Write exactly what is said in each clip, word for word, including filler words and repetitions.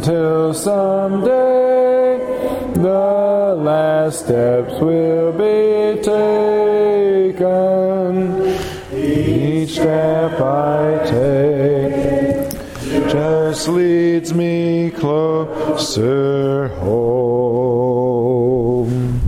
until someday the last steps will be taken. Each step I take just leads me closer home.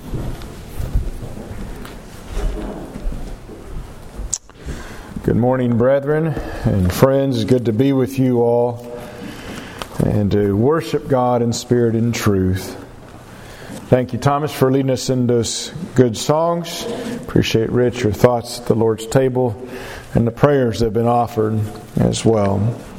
Good morning, brethren and friends. It's good to be with you all and to worship God in spirit and truth. Thank you, Thomas, for leading us in those good songs. Appreciate, Rich, your thoughts at the Lord's table and the prayers that have been offered as well.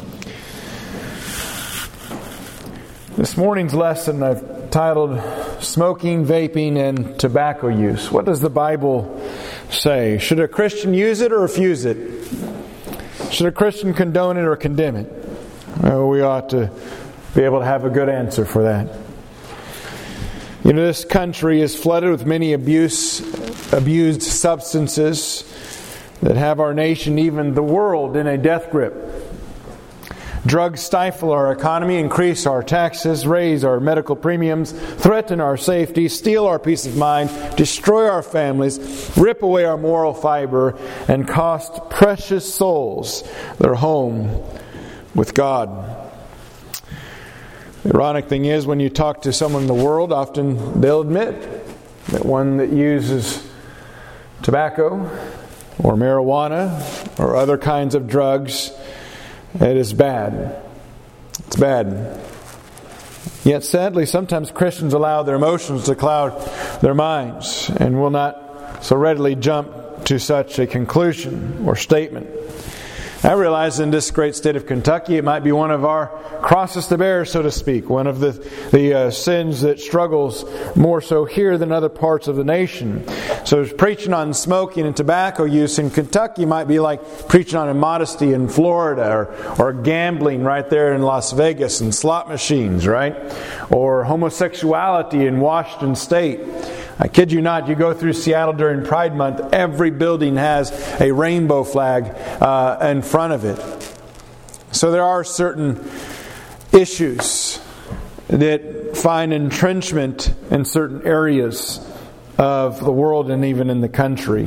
This morning's lesson I've titled Smoking, Vaping, and Tobacco Use. What does the Bible say? Should a Christian use it or refuse it? Should a Christian condone it or condemn it? Well, we ought to be able to have a good answer for that. You know, this country is flooded with many abuse, abused substances that have our nation, even the world, in a death grip. Drugs stifle our economy, increase our taxes, raise our medical premiums, threaten our safety, steal our peace of mind, destroy our families, rip away our moral fiber, and cost precious souls their home with God. The ironic thing is, when you talk to someone in the world, often they'll admit that one that uses tobacco or marijuana or other kinds of drugs, it is bad. It's bad. Yet sadly, sometimes Christians allow their emotions to cloud their minds and will not so readily jump to such a conclusion or statement. I realize in this great state of Kentucky, it might be one of our crosses to bear, so to speak. One of the, the uh, sins that struggles more so here than other parts of the nation. So preaching on smoking and tobacco use in Kentucky might be like preaching on immodesty in Florida, or, or gambling right there in Las Vegas and slot machines, right? Or homosexuality in Washington State. I kid you not, you go through Seattle during Pride Month, every building has a rainbow flag uh, in front of it. So there are certain issues that find entrenchment in certain areas of the world and even in the country.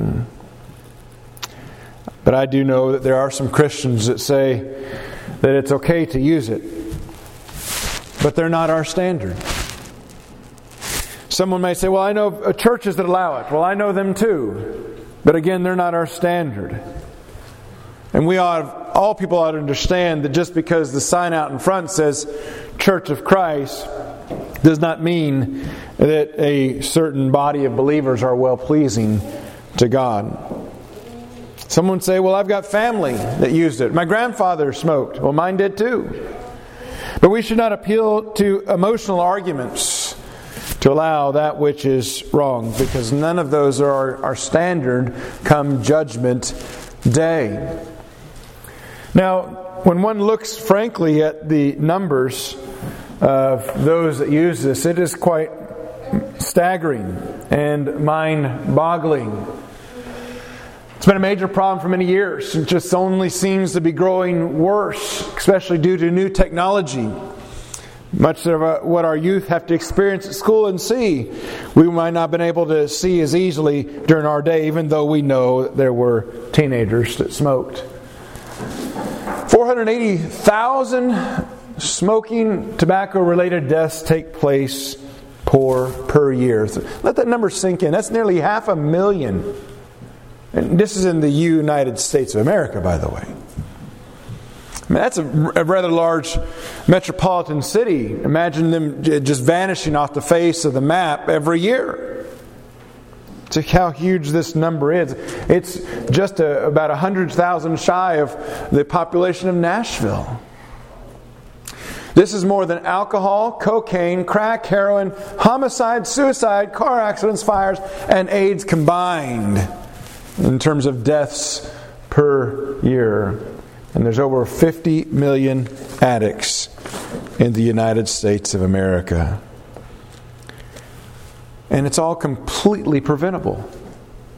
But I do know that there are some Christians that say that it's okay to use it, but they're not our standard. Someone may say, well, I know churches that allow it. Well, I know them too. But again, they're not our standard. And we ought, all people ought to understand that just because the sign out in front says Church of Christ does not mean that a certain body of believers are well-pleasing to God. Someone say, well, I've got family that used it. My grandfather smoked. Well, mine did too. But we should not appeal to emotional arguments to allow that which is wrong, because none of those are our, our standard come judgment day. Now, when one looks frankly at the numbers of those that use this, it is quite staggering and mind-boggling. It's been a major problem for many years. It just only seems to be growing worse, especially due to new technology. Much of what our youth have to experience at school and see, we might not have been able to see as easily during our day, even though we know that there were teenagers that smoked. four hundred eighty thousand smoking tobacco-related deaths take place per, per year. So let that number sink in. That's nearly half a million. And this is in the United States of America, by the way. I mean, that's a, a rather large metropolitan city. Imagine them just vanishing off the face of the map every year. To how huge this number is. It's just a, about one hundred thousand shy of the population of Nashville. This is more than alcohol, cocaine, crack, heroin, homicide, suicide, car accidents, fires, and AIDS combined in terms of deaths per year. And there's over fifty million addicts in the United States of America. And it's all completely preventable.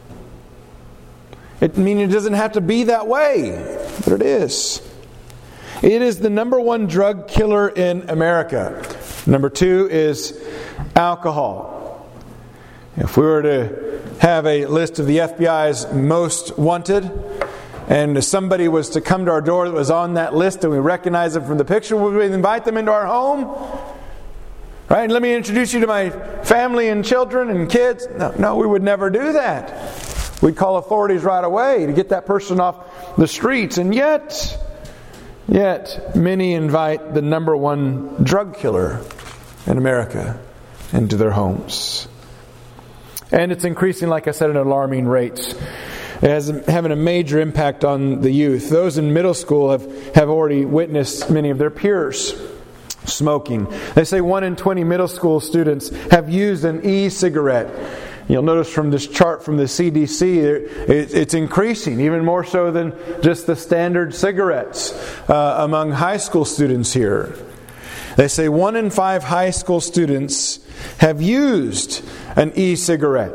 It I mean it doesn't have to be that way, but it is. It is the number one drug killer in America. Number two is alcohol. If we were to have a list of the F B I's most wanted, and somebody was to come to our door that was on that list and we recognize them from the picture, would we invite them into our home? Right? Let me introduce you to my family and children and kids. No, no, we would never do that. We'd call authorities right away to get that person off the streets. And yet, yet, many invite the number one drug killer in America into their homes. And it's increasing, like I said, at alarming rates. It has having a major impact on the youth. Those in middle school have, have already witnessed many of their peers smoking. They say one in twenty middle school students have used an e-cigarette. You'll notice from this chart from the C D C, it's increasing, even more so than just the standard cigarettes uh, among high school students here. They say one in five high school students have used an e-cigarette.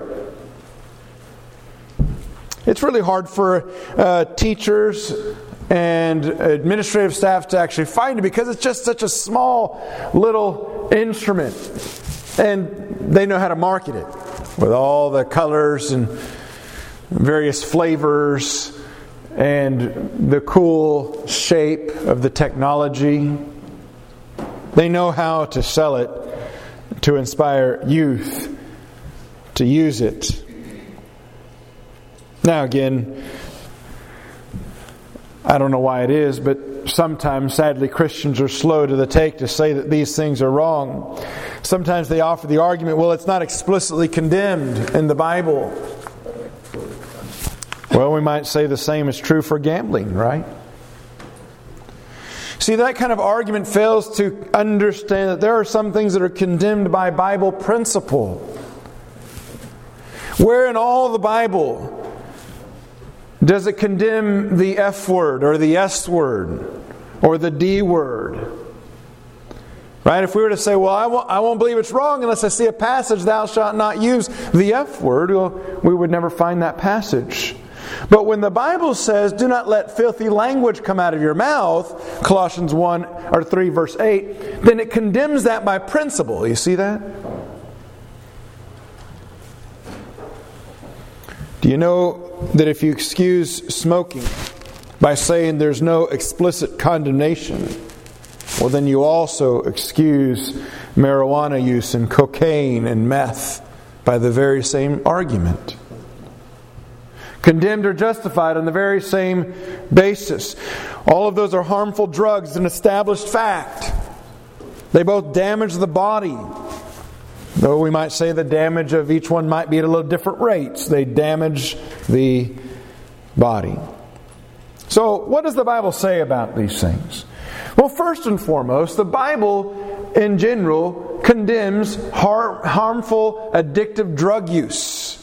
It's really hard for uh, teachers and administrative staff to actually find it because it's just such a small little instrument. And they know how to market it with all the colors and various flavors and the cool shape of the technology. They know how to sell it to inspire youth to use it. Now again, I don't know why it is, but sometimes, sadly, Christians are slow to the take to say that these things are wrong. Sometimes they offer the argument, well, it's not explicitly condemned in the Bible. Well, we might say the same is true for gambling, right? See, that kind of argument fails to understand that there are some things that are condemned by Bible principle. Where in all the Bible does it condemn the F word or the S word or the D word? Right? If we were to say, well, I won't, I won't believe it's wrong unless I see a passage, thou shalt not use the F word, well, we would never find that passage. But when the Bible says, do not let filthy language come out of your mouth, Colossians one or three verse eight, then it condemns that by principle. You see that? Do you know that if you excuse smoking by saying there's no explicit condemnation, well then you also excuse marijuana use and cocaine and meth by the very same argument? Condemned or justified on the very same basis. All of those are harmful drugs, an established fact. They both damage the body. Though we might say the damage of each one might be at a little different rates. They damage the body. So, what does the Bible say about these things? Well, first and foremost, the Bible in general condemns har- harmful addictive drug use.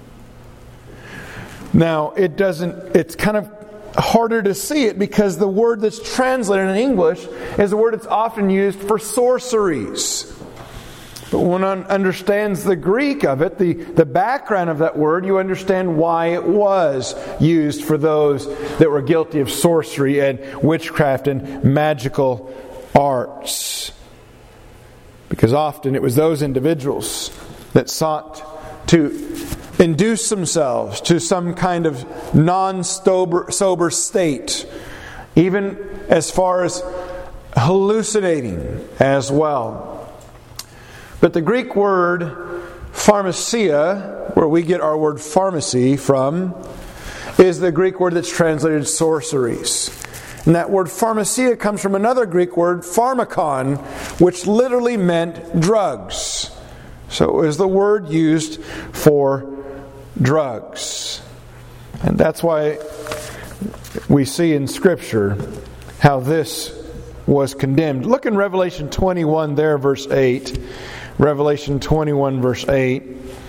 Now, it doesn't, it's kind of harder to see it because the word that's translated in English is a word that's often used for sorceries. But when one understands the Greek of it, the, the background of that word, you understand why it was used for those that were guilty of sorcery and witchcraft and magical arts. Because often it was those individuals that sought to induce themselves to some kind of non-sober sober state, even as far as hallucinating as well. But the Greek word pharmacia, where we get our word pharmacy from, is the Greek word that's translated sorceries. And that word pharmacia comes from another Greek word, pharmakon, which literally meant drugs. So it was the word used for drugs. And that's why we see in Scripture how this was condemned. Look in Revelation twenty-one there, verse eight. Revelation twenty-one, verse eight,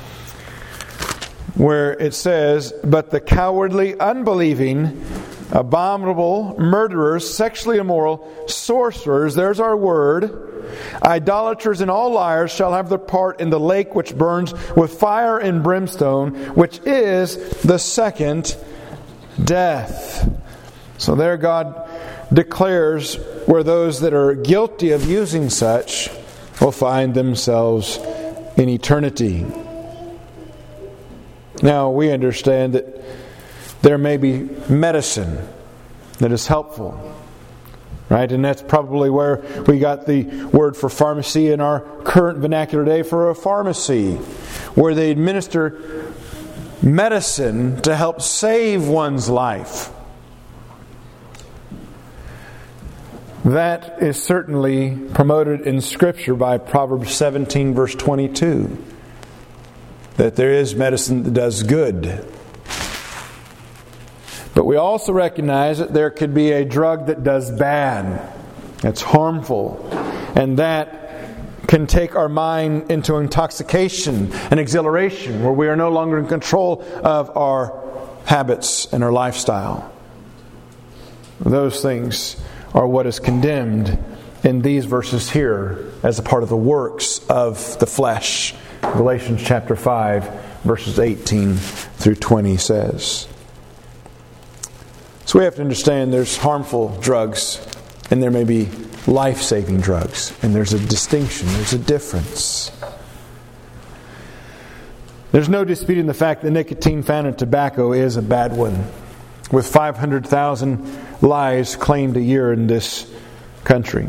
where it says, but the cowardly, unbelieving, abominable, murderers, sexually immoral, sorcerers, there's our word, idolaters and all liars shall have their part in the lake which burns with fire and brimstone, which is the second death. So there God declares where those that are guilty of using such will find themselves in eternity. Now, we understand that there may be medicine that is helpful, right? And that's probably where we got the word for pharmacy in our current vernacular day for a pharmacy, where they administer medicine to help save one's life. That is certainly promoted in Scripture by Proverbs seventeen, verse twenty-two. That there is medicine that does good. But we also recognize that there could be a drug that does bad. That's harmful. And that can take our mind into intoxication and exhilaration, where we are no longer in control of our habits and our lifestyle. Those things are what is condemned in these verses here as a part of the works of the flesh. Galatians chapter five, verses eighteen through twenty says. So we have to understand there's harmful drugs and there may be life-saving drugs. And there's a distinction, there's a difference. There's no disputing the fact that nicotine found in tobacco is a bad one, with five hundred thousand lives claimed a year in this country.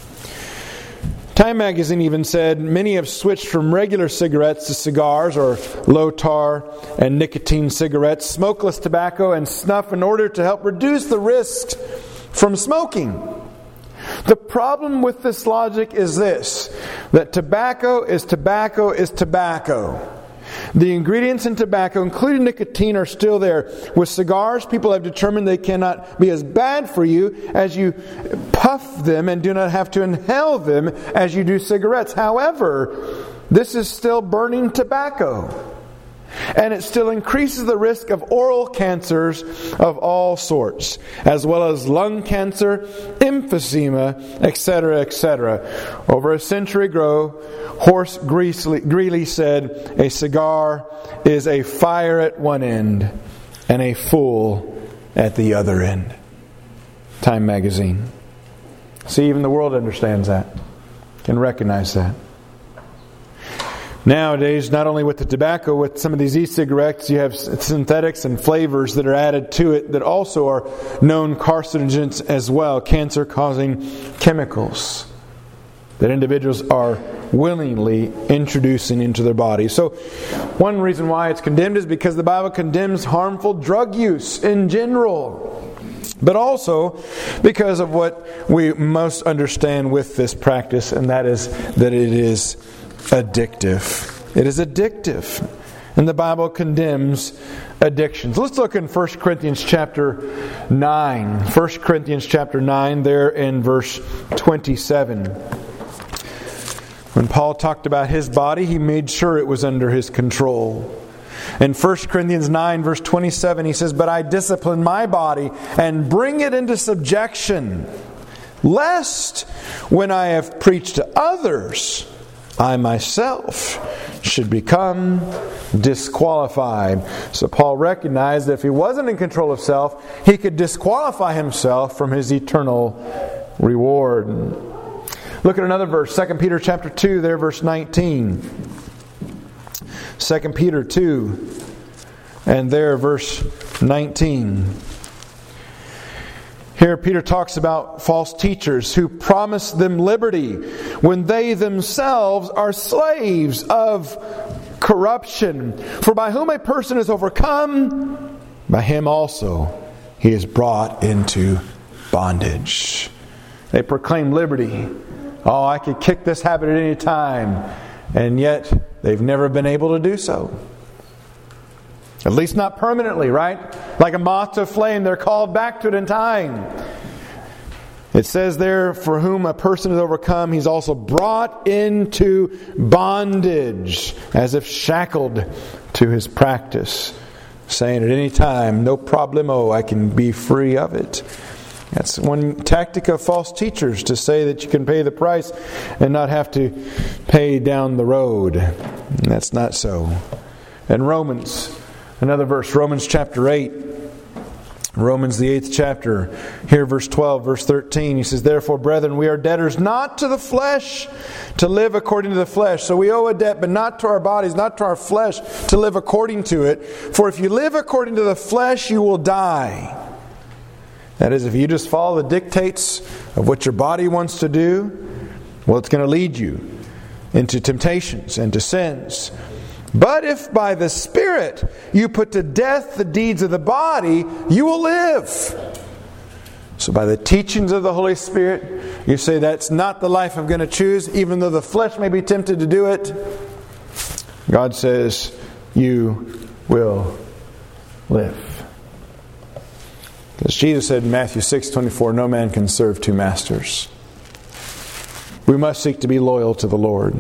Time magazine even said many have switched from regular cigarettes to cigars or low tar and nicotine cigarettes, smokeless tobacco and snuff in order to help reduce the risks from smoking. The problem with this logic is this, that tobacco is tobacco is tobacco. The ingredients in tobacco, including nicotine, are still there. With cigars, people have determined they cannot be as bad for you as you puff them and do not have to inhale them as you do cigarettes. However, this is still burning tobacco. And it still increases the risk of oral cancers of all sorts, as well as lung cancer, emphysema, et cetera, et cetera. Over a century ago, Horace Greeley said, "A cigar is a fire at one end and a fool at the other end." Time magazine. See, even the world understands that, can recognize that. Nowadays, not only with the tobacco, with some of these e-cigarettes, you have synthetics and flavors that are added to it that also are known carcinogens as well, cancer-causing chemicals that individuals are willingly introducing into their body. So, one reason why it's condemned is because the Bible condemns harmful drug use in general, but also because of what we most understand with this practice, and that is that it is addictive. It is addictive. And the Bible condemns addictions. Let's look in First Corinthians chapter nine. First Corinthians chapter nine, there in verse twenty-seven. When Paul talked about his body, he made sure it was under his control. In First Corinthians nine, verse twenty-seven, he says, "But I discipline my body and bring it into subjection, lest when I have preached to others, I myself should become disqualified." So Paul recognized that if he wasn't in control of self, he could disqualify himself from his eternal reward. Look at another verse, Second Peter chapter two, there, verse nineteen. Second Peter two, and there, verse nineteen. Here Peter talks about false teachers who promise them liberty when they themselves are slaves of corruption. For by whom a person is overcome, by him also he is brought into bondage. They proclaim liberty. Oh, I could kick this habit at any time. And yet they've never been able to do so. At least not permanently, right? Like a moth to a flame, they're called back to it in time. It says there, for whom a person is overcome, he's also brought into bondage, as if shackled to his practice, saying at any time, no problemo, I can be free of it. That's one tactic of false teachers, to say that you can pay the price and not have to pay down the road. And that's not so. In Romans, another verse, Romans chapter eight, Romans the eighth chapter, here verse twelve, verse thirteen, he says, "Therefore, brethren, we are debtors not to the flesh, to live according to the flesh." So we owe a debt, but not to our bodies, not to our flesh, to live according to it. "For if you live according to the flesh, you will die." That is, if you just follow the dictates of what your body wants to do, well, it's going to lead you into temptations and to sins. "But if by the Spirit you put to death the deeds of the body, you will live." So by the teachings of the Holy Spirit, you say, that's not the life I'm going to choose, even though the flesh may be tempted to do it. God says, you will live. Because Jesus said in Matthew six twenty-four, no man can serve two masters. We must seek to be loyal to the Lord.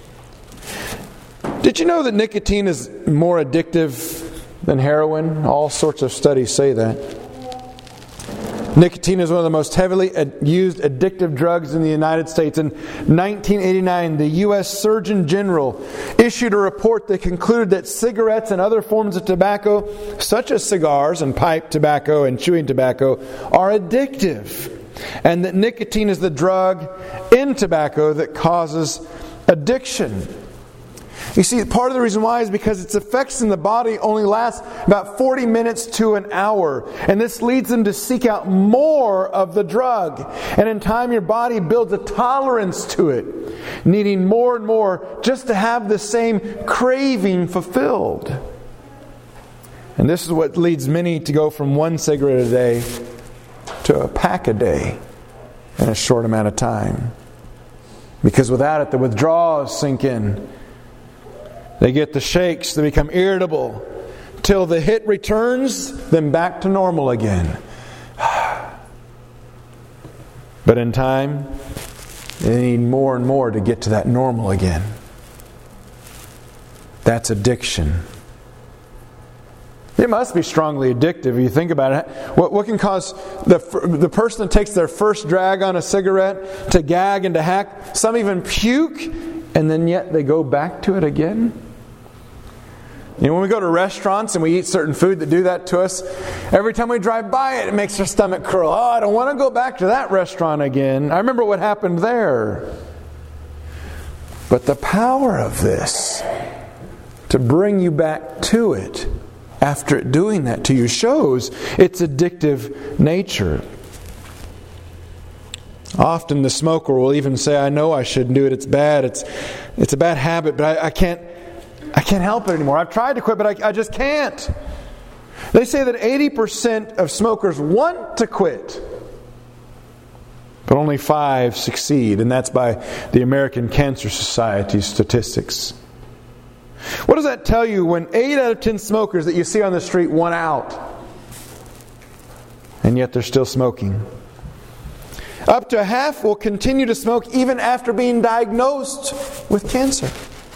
Did you know that nicotine is more addictive than heroin? All sorts of studies say that. Nicotine is one of the most heavily used addictive drugs in the United States. In nineteen eighty-nine, the U S Surgeon General issued a report that concluded that cigarettes and other forms of tobacco, such as cigars and pipe tobacco and chewing tobacco, are addictive. And that nicotine is the drug in tobacco that causes addiction. You see, part of the reason why is because its effects in the body only last about forty minutes to an hour. And this leads them to seek out more of the drug. And in time, your body builds a tolerance to it, needing more and more just to have the same craving fulfilled. And this is what leads many to go from one cigarette a day to a pack a day in a short amount of time. Because without it, the withdrawals sink in. They get the shakes, they become irritable. Till the hit returns, then back to normal again. But in time, they need more and more to get to that normal again. That's addiction. It must be strongly addictive if you think about it. What, what can cause the, the person that takes their first drag on a cigarette to gag and to hack, some even puke, and then yet they go back to it again? You know, when we go to restaurants and we eat certain food that do that to us, every time we drive by it, it makes our stomach curl. Oh, I don't want to go back to that restaurant again. I remember what happened there. But the power of this to bring you back to it after it doing that to you shows its addictive nature. Often the smoker will even say, I know I shouldn't do it. It's bad. It's it's a bad habit, but I, I can't I can't help it anymore. I've tried to quit, but I, I just can't. They say that eighty percent of smokers want to quit, but only five succeed, and that's by the American Cancer Society's statistics. What does that tell you when eight out of ten smokers that you see on the street want out, and yet they're still smoking? Up to half will continue to smoke even after being diagnosed with cancer.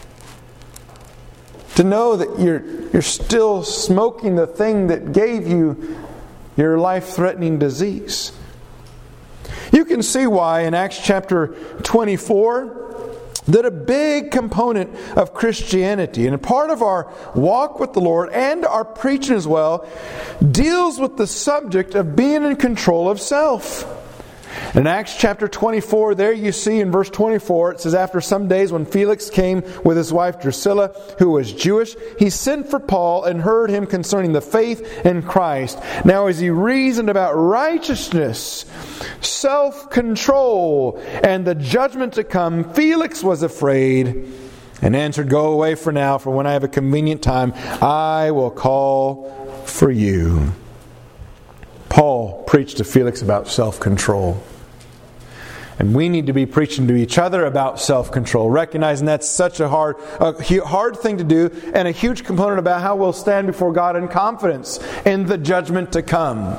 To know that you're you're still smoking the thing that gave you your life-threatening disease. You can see why in Acts chapter twenty-four that a big component of Christianity and a part of our walk with the Lord and our preaching as well deals with the subject of being in control of self. In Acts chapter twenty-four, there you see in verse twenty-four, it says, after some days when Felix came with his wife Drusilla, who was Jewish, he sent for Paul and heard him concerning the faith in Christ. Now as he reasoned about righteousness, self-control, and the judgment to come, Felix was afraid and answered, go away for now, for when I have a convenient time, I will call for you. Paul preached to Felix about self-control. And we need to be preaching to each other about self-control, recognizing that's such a hard, a hard thing to do and a huge component about how we'll stand before God in confidence in the judgment to come.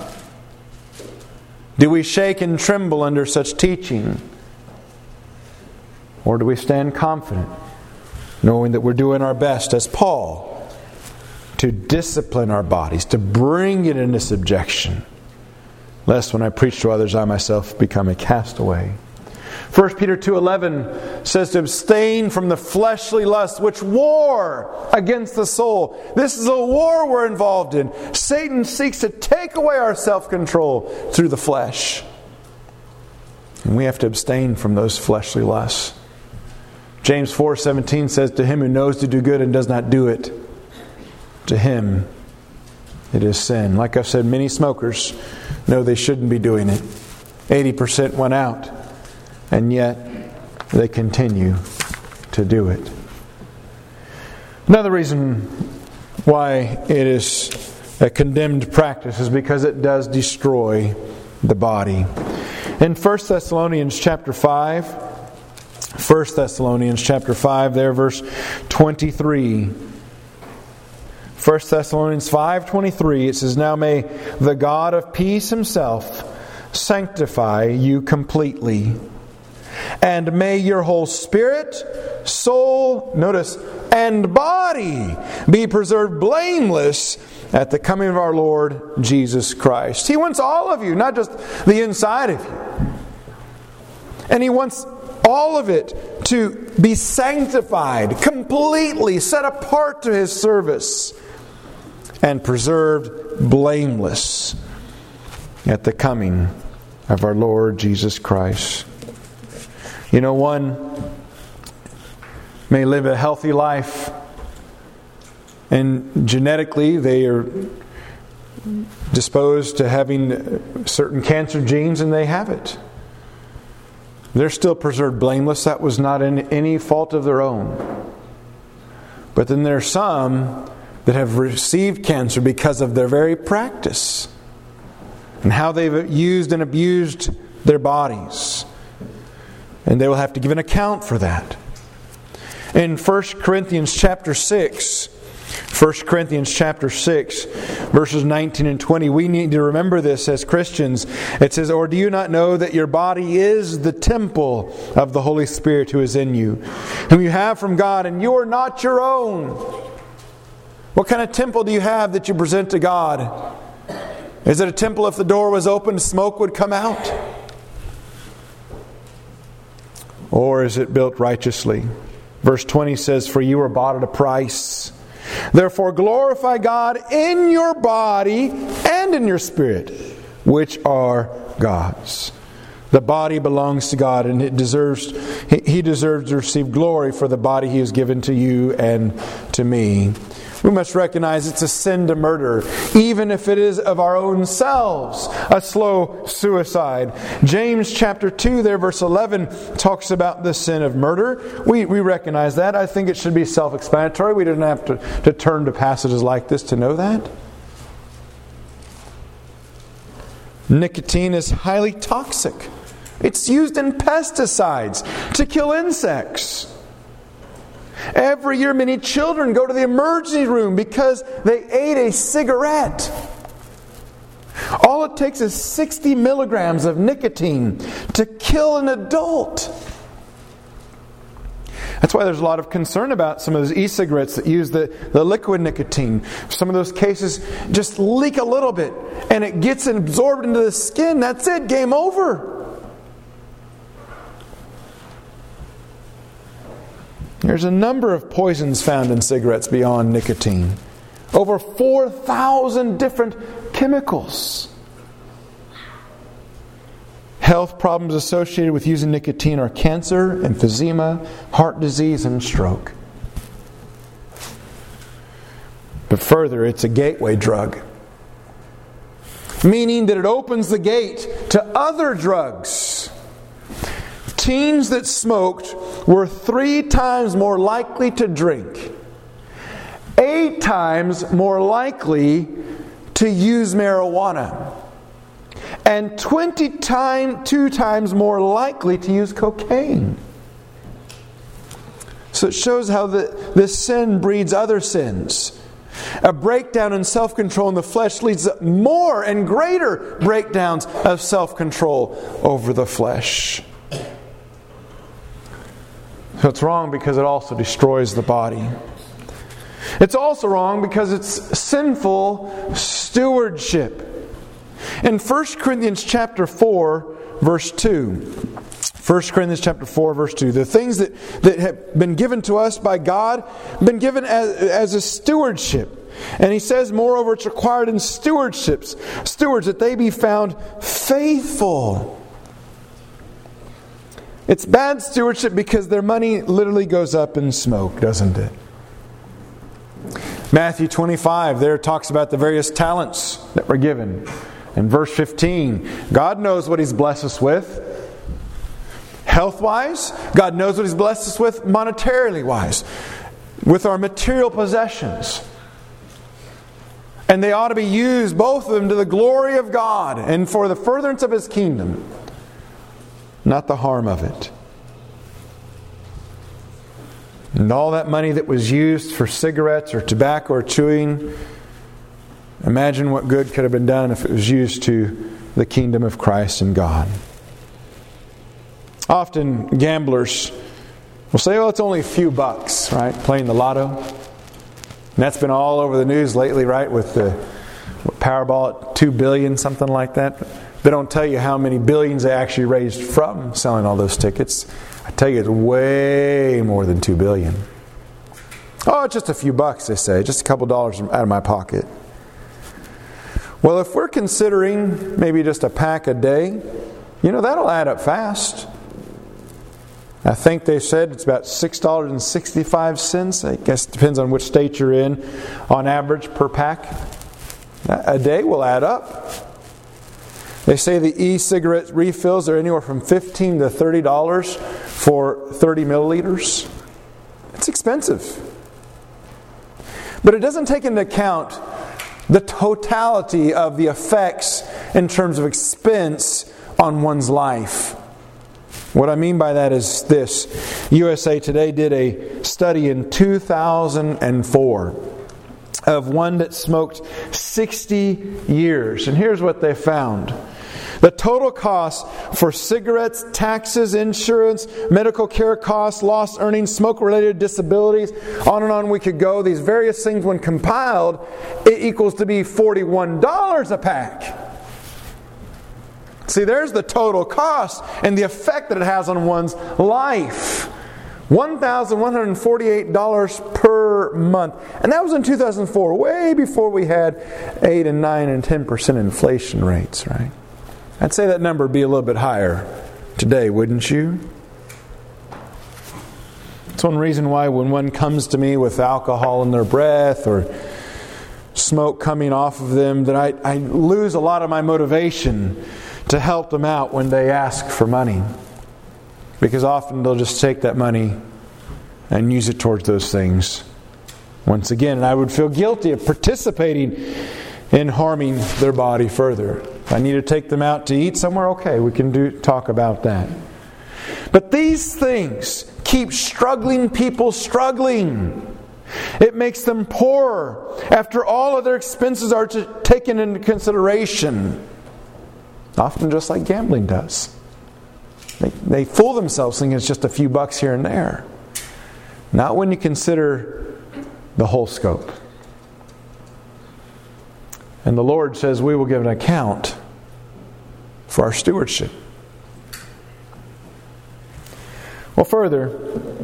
Do we shake and tremble under such teaching? Or do we stand confident, knowing that we're doing our best as Paul to discipline our bodies, to bring it into subjection, lest when I preach to others, I myself become a castaway. First Peter two eleven says to abstain from the fleshly lusts which war against the soul. This is a war we're involved in. Satan seeks to take away our self-control through the flesh. And we have to abstain from those fleshly lusts. James four seventeen says, to him who knows to do good and does not do it, to him it is sin. Like I've said, many smokers know they shouldn't be doing it. eighty percent went out. And yet, they continue to do it. Another reason why it is a condemned practice is because it does destroy the body. In First Thessalonians chapter five, First Thessalonians chapter five, there, verse twenty-three. First Thessalonians five twenty-three, it says, now may the God of peace himself sanctify you completely. And may your whole spirit, soul, notice, and body be preserved blameless at the coming of our Lord Jesus Christ. He wants all of you, not just the inside of you. And He wants all of it to be sanctified, completely set apart to His service, and preserved blameless at the coming of our Lord Jesus Christ. You know, one may live a healthy life, and genetically they are disposed to having certain cancer genes, and they have it. They're still preserved blameless. That was not in any fault of their own. But then there are some that have received cancer because of their very practice and how they've used and abused their bodies. And they will have to give an account for that. In First Corinthians chapter six, First Corinthians chapter six, verses nineteen and twenty, we need to remember this as Christians. It says, or do you not know that your body is the temple of the Holy Spirit who is in you, whom you have from God, and you are not your own? What kind of temple do you have that you present to God? Is it a temple if the door was open, smoke would come out? Or is it built righteously? Verse twenty says, for you were bought at a price. Therefore glorify God in your body and in your spirit, which are God's. The body belongs to God, and it deserves He deserves to receive glory for the body He has given to you and to me. We must recognize it's a sin to murder, even if it is of our own selves, a slow suicide. James chapter two, there, verse eleven, talks about the sin of murder. We we recognize that. I think it should be self-explanatory. We don't have to, to turn to passages like this to know that. Nicotine is highly toxic. It's used in pesticides to kill insects. Every year many children go to the emergency room because they ate a cigarette. All it takes is sixty milligrams of nicotine to kill an adult. That's why there's a lot of concern about some of those e-cigarettes that use the, the liquid nicotine. Some of those cases just leak a little bit and it gets absorbed into the skin. That's it, game over. There's a number of poisons found in cigarettes beyond nicotine. Over four thousand different chemicals. Health problems associated with using nicotine are cancer, emphysema, heart disease, and stroke. But further, it's a gateway drug. Meaning that it opens the gate to other drugs. Teens that smoked were three times more likely to drink, eight times more likely to use marijuana, and twenty-two times more likely to use cocaine. So it shows how the, this sin breeds other sins. A breakdown in self-control in the flesh leads to more and greater breakdowns of self-control over the flesh. So it's wrong because it also destroys the body. It's also wrong because it's sinful stewardship. In First Corinthians chapter four, verse two, First Corinthians chapter four, verse two. The things that, that have been given to us by God have been given as, as a stewardship. And he says, moreover, it's required in stewardships, stewards, that they be found faithful. It's bad stewardship because their money literally goes up in smoke, doesn't it? Matthew twenty-five, there talks about the various talents that were given. In verse fifteen, God knows what He's blessed us with. Health-wise, God knows what He's blessed us with monetarily wise, with our material possessions. And they ought to be used, both of them, to the glory of God and for the furtherance of His kingdom, not the harm of it. And all that money that was used for cigarettes or tobacco or chewing, imagine what good could have been done if it was used to the kingdom of Christ and God. Often gamblers will say, oh, it's only a few bucks, right? Playing the lotto. And that's been all over the news lately, right? With the Powerball at two billion dollars, something like that. They don't tell you how many billions they actually raised from selling all those tickets. I tell you, it's way more than two billion dollars. Oh, it's just a few bucks, they say. Just a couple dollars out of my pocket. Well, if we're considering maybe just a pack a day, you know, that'll add up fast. I think they said it's about six dollars and sixty-five cents. I guess it depends on which state you're in, on average per pack. A day will add up. They say the e-cigarette refills are anywhere from fifteen to thirty dollars for thirty milliliters. It's expensive. But it doesn't take into account the totality of the effects in terms of expense on one's life. What I mean by that is this. U S A Today did a study in two thousand four of one that smoked sixty years. And here's what they found. The total cost for cigarettes, taxes, insurance, medical care costs, lost earnings, smoke-related disabilities, on and on we could go. These various things, when compiled, it equals to be forty-one dollars a pack. See, there's the total cost and the effect that it has on one's life. one thousand one hundred forty-eight dollars per month. And that was in two thousand four, way before we had eight and nine and ten percent inflation rates, right? I'd say that number would be a little bit higher today, wouldn't you? It's one reason why when one comes to me with alcohol in their breath or smoke coming off of them, that I, I lose a lot of my motivation to help them out when they ask for money. Because often they'll just take that money and use it towards those things. Once again, and I would feel guilty of participating in harming their body further. If I need to take them out to eat somewhere, okay, we can do talk about that. But these things keep struggling people struggling. It makes them poorer after all of their expenses are to, taken into consideration. Often just like gambling does. They, they fool themselves thinking it's just a few bucks here and there. Not when you consider the whole scope. And the Lord says we will give an account for our stewardship. Well, further,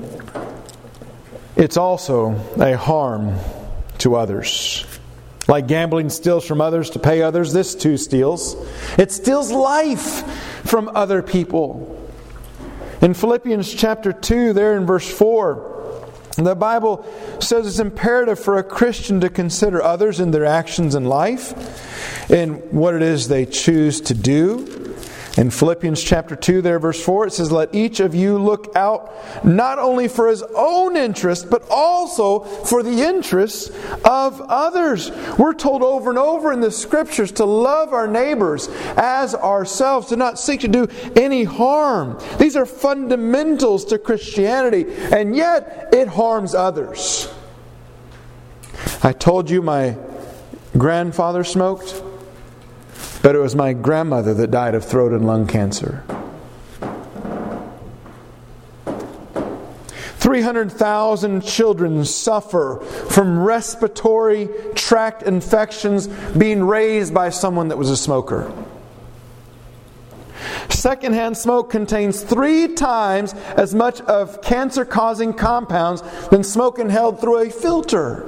it's also a harm to others. Like gambling steals from others to pay others, this too steals. It steals life from other people. In Philippians chapter two, there in verse four, the Bible says it's imperative for a Christian to consider others in their actions in life and what it is they choose to do. In Philippians chapter two, there verse four, it says, let each of you look out not only for his own interest, but also for the interests of others. We're told over and over in the Scriptures to love our neighbors as ourselves, to not seek to do any harm. These are fundamentals to Christianity, and yet it harms others. I told you my grandfather smoked. But it was my grandmother that died of throat and lung cancer. three hundred thousand children suffer from respiratory tract infections being raised by someone that was a smoker. secondhand smoke contains three times as much of cancer-causing compounds than smoke inhaled through a filter.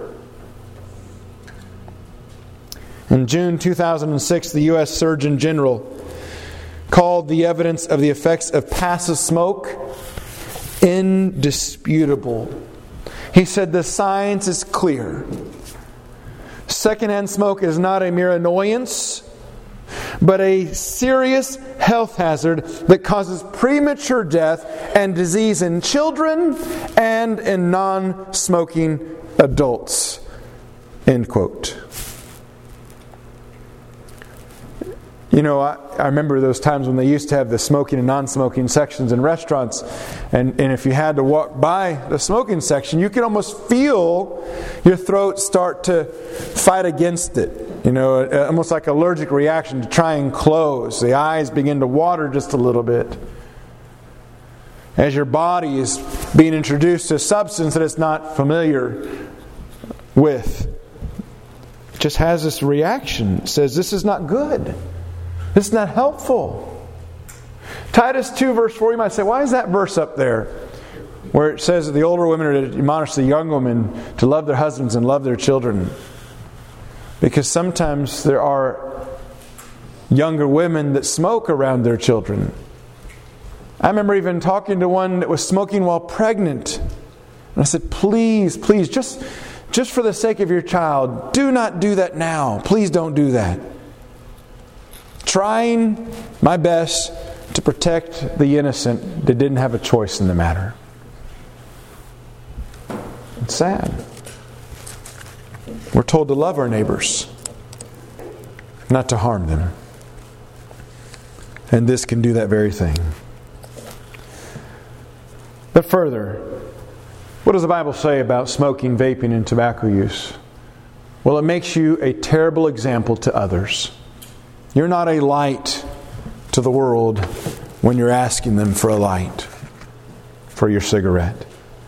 In June two thousand six, the U S Surgeon General called the evidence of the effects of passive smoke indisputable. He said the science is clear. Secondhand smoke is not a mere annoyance, but a serious health hazard that causes premature death and disease in children and in non-smoking adults. End quote. You know, I, I remember those times when they used to have the smoking and non-smoking sections in restaurants. And, and if you had to walk by the smoking section, you could almost feel your throat start to fight against it. You know, almost like an allergic reaction to try and close. The eyes begin to water just a little bit. As your body is being introduced to a substance that it's not familiar with. It just has this reaction. It says, this is not good. This is not helpful. Titus two verse four, you might say, why is that verse up there? Where it says that the older women are to admonish the young women to love their husbands and love their children. Because sometimes there are younger women that smoke around their children. I remember even talking to one that was smoking while pregnant. And I said, please, please, just, just for the sake of your child, do not do that now. Please don't do that. Trying my best to protect the innocent that didn't have a choice in the matter. It's sad. We're told to love our neighbors, not to harm them. And this can do that very thing. But further, what does the Bible say about smoking, vaping, and tobacco use? Well, it makes you a terrible example to others. You're not a light to the world when you're asking them for a light for your cigarette.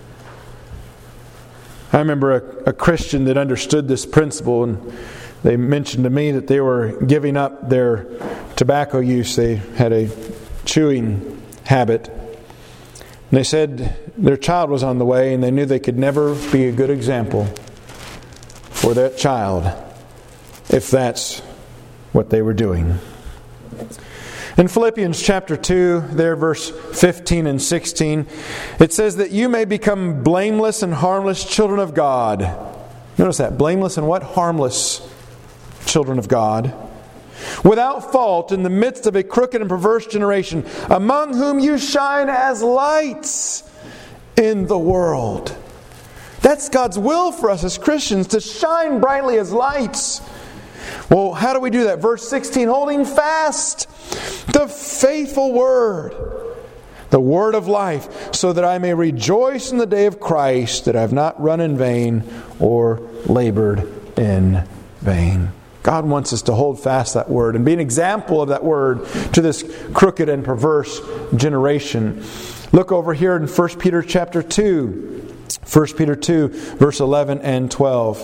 I remember a, a Christian that understood this principle, and they mentioned to me that they were giving up their tobacco use. They had a chewing habit. And they said their child was on the way, and they knew they could never be a good example for that child if that's what they were doing. In Philippians chapter two, there verse fifteen and sixteen, it says that you may become blameless and harmless children of God. Notice that, blameless and what? Harmless children of God. Without fault in the midst of a crooked and perverse generation, among whom you shine as lights in the world. That's God's will for us as Christians, to shine brightly as lights. Well, how do we do that? Verse sixteen, holding fast the faithful word, the word of life, so that I may rejoice in the day of Christ, that I have not run in vain or labored in vain. God wants us to hold fast that word and be an example of that word to this crooked and perverse generation. Look over here in First Peter chapter two. First Peter two, verse eleven and twelve.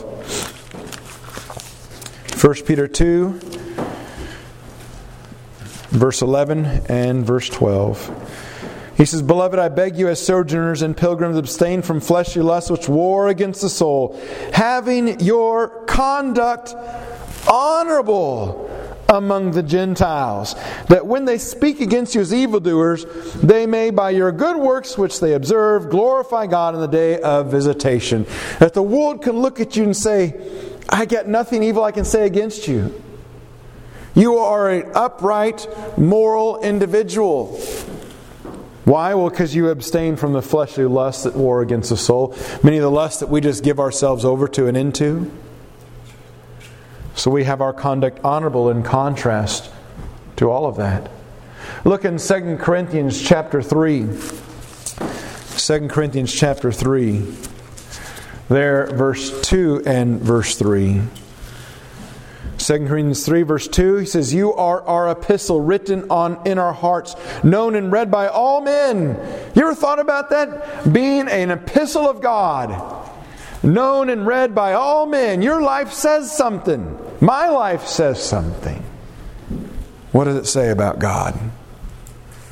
First Peter two, verse eleven and verse twelve. He says, Beloved, I beg you as sojourners and pilgrims, abstain from fleshly lusts which war against the soul, having your conduct honorable among the Gentiles, that when they speak against you as evildoers, they may by your good works which they observe glorify God in the day of visitation. That the world can look at you and say, I got nothing evil I can say against you. You are an upright, moral individual. Why? Well, because you abstain from the fleshly lusts that war against the soul. Many of the lusts that we just give ourselves over to and into. So we have our conduct honorable in contrast to all of that. Look in Second Corinthians chapter three. Second Corinthians chapter three. There, verse two and verse three. Second Corinthians three, verse two, he says, You are our epistle written on in our hearts, known and read by all men. You ever thought about that? Being an epistle of God, known and read by all men. Your life says something. My life says something. What does it say about God?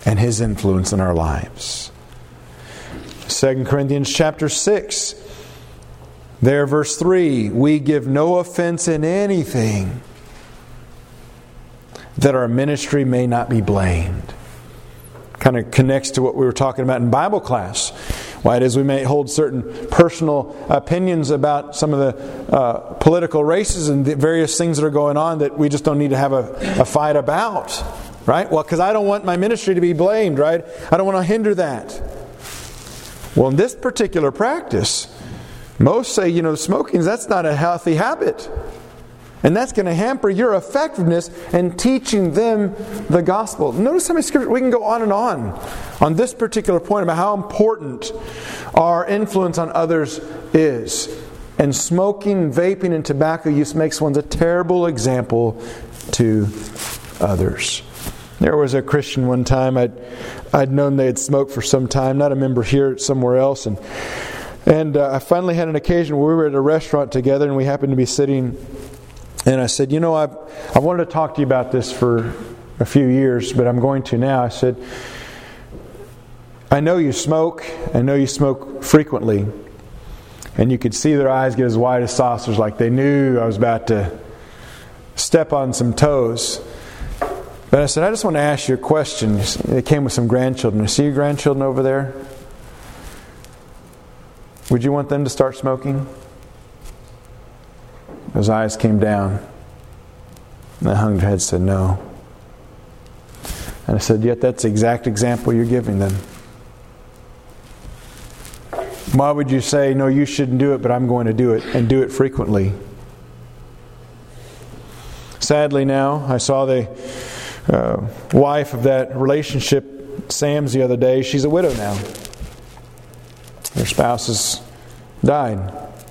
and His influence in our lives. Second Corinthians chapter six. There, verse three, we give no offense in anything, that our ministry may not be blamed. Kind of connects to what we were talking about in Bible class. Why it is we may hold certain personal opinions about some of the uh, political races and the various things that are going on that we just don't need to have a, a fight about. Right? Well, because I don't want my ministry to be blamed, right? I don't want to hinder that. Well, in this particular practice, most say, you know, smoking, that's not a healthy habit. And that's going to hamper your effectiveness in teaching them the gospel. Notice how many scriptures, we can go on and on on this particular point about how important our influence on others is. And smoking, vaping, and tobacco use makes one a terrible example to others. There was a Christian one time, I'd, I'd known they had smoked for some time, not a member here, somewhere else. And And uh, I finally had an occasion where we were at a restaurant together and we happened to be sitting. And I said, you know, I've, I've wanted to talk to you about this for a few years, but I'm going to now. I said, I know you smoke. I know you smoke frequently. And you could see their eyes get as wide as saucers, like they knew I was about to step on some toes. But I said, I just want to ask you a question. They came with some grandchildren. I see your grandchildren over there. Would you want them to start smoking? His eyes came down. And I hung their head and said, no. And I said, yet that's the exact example you're giving them. Why would you say, no, you shouldn't do it, but I'm going to do it, and do it frequently? Sadly now, I saw the uh, wife of that relationship, Sam's, the other day. She's a widow now. Their spouse has died.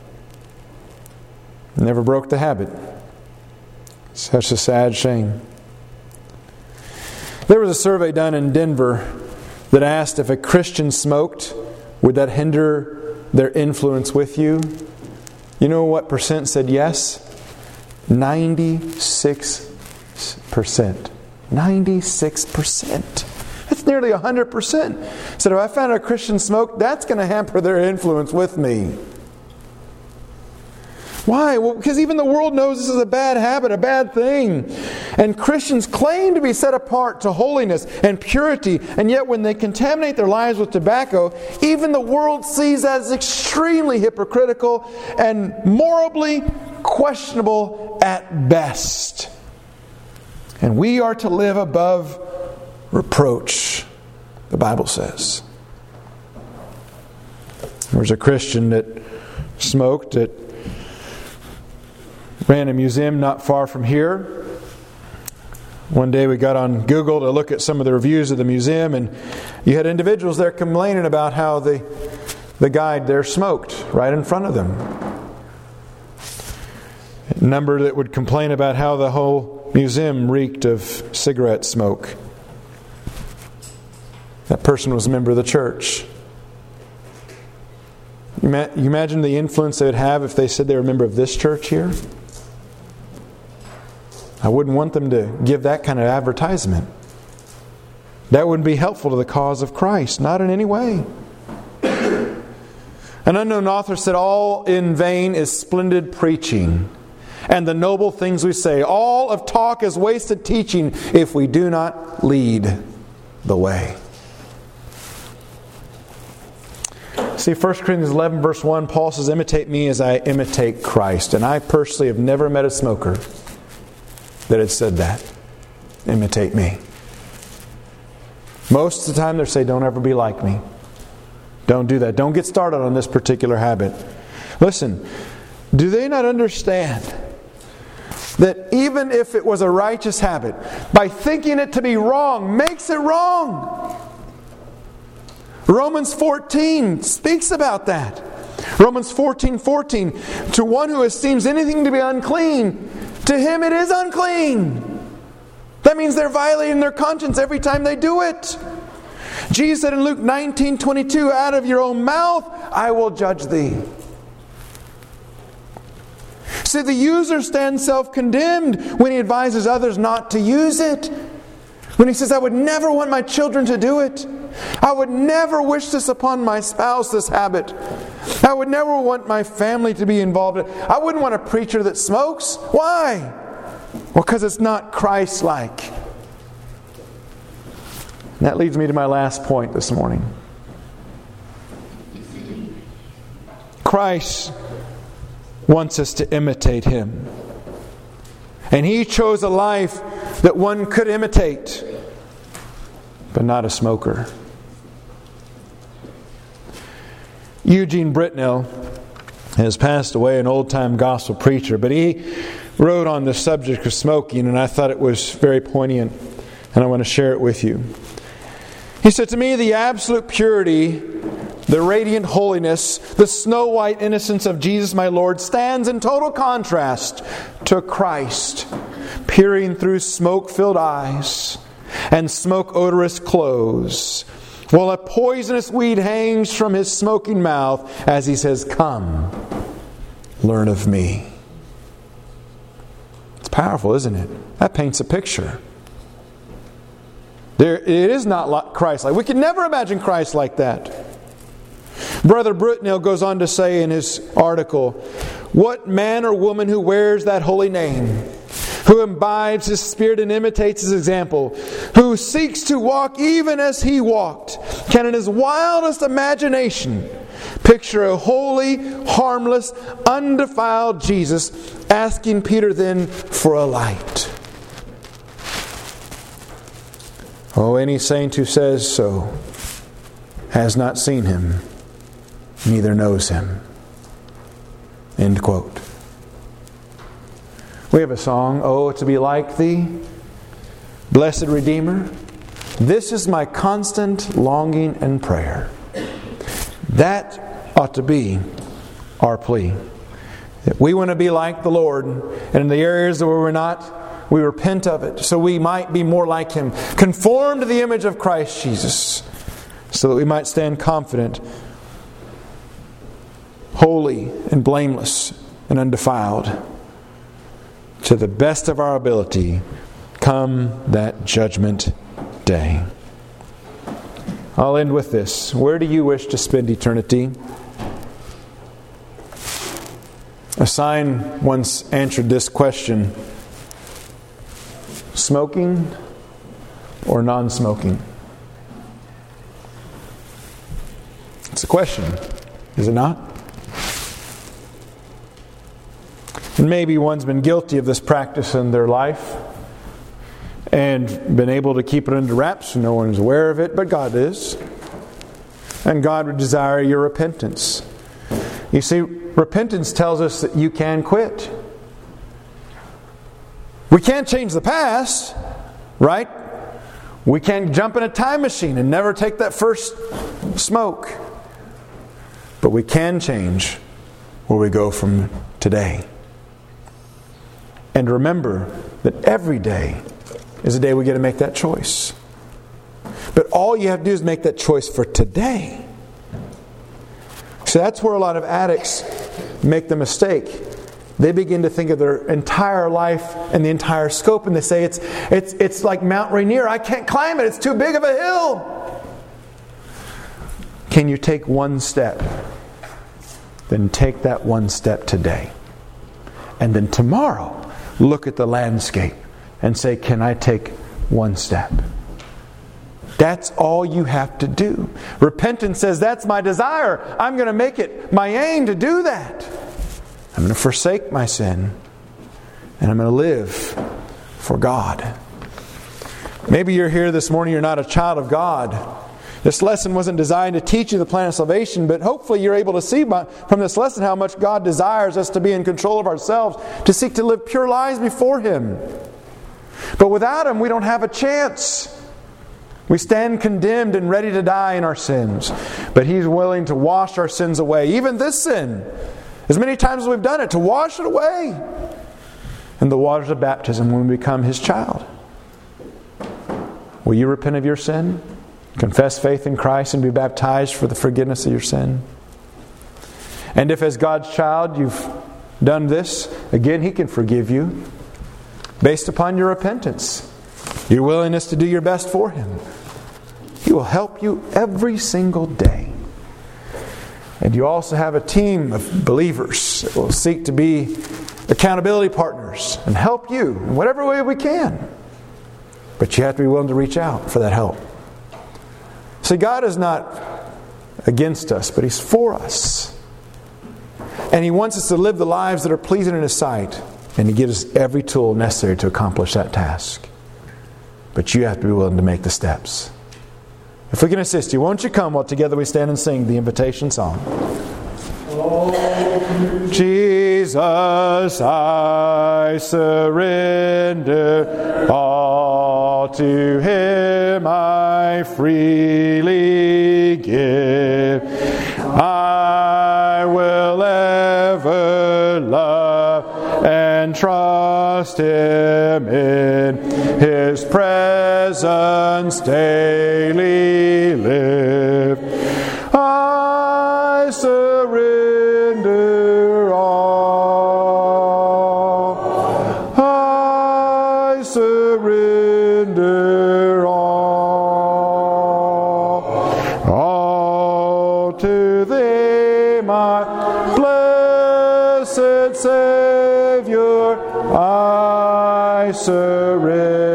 Never broke the habit. Such a sad shame. There was a survey done in Denver that asked if a Christian smoked, would that hinder their influence with you? You know what percent said yes? ninety-six percent. ninety-six percent. That's nearly one hundred percent. Said, if I found a Christian smoke, that's going to hamper their influence with me. Why? Well, because even the world knows this is a bad habit, a bad thing. And Christians claim to be set apart to holiness and purity, and yet when they contaminate their lives with tobacco, even the world sees that as extremely hypocritical and morally questionable at best. And we are to live above reproach, the Bible says. There was a Christian that smoked at ran a museum not far from here. One day we got on Google to look at some of the reviews of the museum, and you had individuals there complaining about how the the guide there smoked right in front of them. A number that would complain about how the whole museum reeked of cigarette smoke. That person was a member of the church. You imagine the influence they would have if they said they were a member of this church here? I wouldn't want them to give that kind of advertisement. That wouldn't be helpful to the cause of Christ, not in any way. An unknown author said, all in vain is splendid preaching, and the noble things we say. All of talk is wasted teaching if we do not lead the way. See, First Corinthians eleven verse one, Paul says, imitate me as I imitate Christ. And I personally have never met a smoker that had said that. Imitate me. Most of the time they say, don't ever be like me. Don't do that. Don't get started on this particular habit. Listen, do they not understand that even if it was a righteous habit, by thinking it to be wrong makes it wrong? Romans fourteen speaks about that. Romans fourteen fourteen, to one who esteems anything to be unclean, to him it is unclean. That means they're violating their conscience every time they do it. Jesus said in Luke nineteen twenty-two, out of your own mouth I will judge thee. See, the user stands self-condemned when he advises others not to use it. When he says, I would never want my children to do it. I would never wish this upon my spouse, this habit. I would never want my family to be involved in it. I wouldn't want a preacher that smokes. Why? Well, because it's not Christ-like. And that leads me to my last point this morning. Christ wants us to imitate Him. And He chose a life that one could imitate, but not a smoker. Eugene Britnell has passed away, an old-time gospel preacher, but he wrote on the subject of smoking, and I thought it was very poignant, and I want to share it with you. He said, to me, the absolute purity, the radiant holiness, the snow-white innocence of Jesus my Lord stands in total contrast to Christ, peering through smoke-filled eyes and smoke-odorous clothes, while a poisonous weed hangs from His smoking mouth as He says, come, learn of me. It's powerful, isn't it? That paints a picture. There, it is not like Christ-like. We could never imagine Christ like that. Brother Britnell goes on to say in his article, what man or woman who wears that holy name, who imbibes His Spirit and imitates His example, who seeks to walk even as He walked, can in his wildest imagination picture a holy, harmless, undefiled Jesus asking Peter then for a light. Oh, any saint who says so has not seen Him, neither knows Him. End quote. We have a song, oh, to be like Thee, blessed Redeemer. This is my constant longing and prayer. That ought to be our plea. That we want to be like the Lord, and in the areas where we're not, we repent of it, so we might be more like Him. Conform to the image of Christ Jesus, so that we might stand confident, holy and blameless and undefiled, to the best of our ability, come that judgment day. I'll end with this. Where do you wish to spend eternity? A sign once answered this question: smoking or non-smoking? It's a question, is it not? And maybe one's been guilty of this practice in their life and been able to keep it under wraps. No one is aware of it, but God is. And God would desire your repentance. You see, repentance tells us that you can quit. We can't change the past, right? We can't jump in a time machine and never take that first smoke. But we can change where we go from today. And remember that every day is a day we get to make that choice. But all you have to do is make that choice for today. So that's where a lot of addicts make the mistake. They begin to think of their entire life and the entire scope, and they say, it's, it's, it's like Mount Rainier. I can't climb it. It's too big of a hill. Can you take one step? Then take that one step today. And then tomorrow, look at the landscape and say, can I take one step? That's all you have to do. Repentance says, that's my desire. I'm going to make it my aim to do that. I'm going to forsake my sin, and I'm going to live for God. Maybe you're here this morning, you're not a child of God. This lesson wasn't designed to teach you the plan of salvation, but hopefully you're able to see by, from this lesson how much God desires us to be in control of ourselves, to seek to live pure lives before Him. But without Him, we don't have a chance. We stand condemned and ready to die in our sins. But He's willing to wash our sins away, even this sin, as many times as we've done it, to wash it away in the waters of baptism when we become His child. Will you repent of your sin? Confess faith in Christ and be baptized for the forgiveness of your sin? And if as God's child you've done this, again He can forgive you based upon your repentance. your willingness to do your best for Him. He will help you every single day. And you also have a team of believers that will seek to be accountability partners and help you in whatever way we can. But you have to be willing to reach out for that help. See, God is not against us, but He's for us. And He wants us to live the lives that are pleasing in His sight. And He gives us every tool necessary to accomplish that task. But you have to be willing to make the steps. If we can assist you, won't you come while together we stand and sing the invitation song? Oh, Jesus, I surrender all to Him, I freely give. I will ever love and trust Him in His presence daily live. I surrender all. I surrender all. All to Thee, my blessed Savior, I surrender.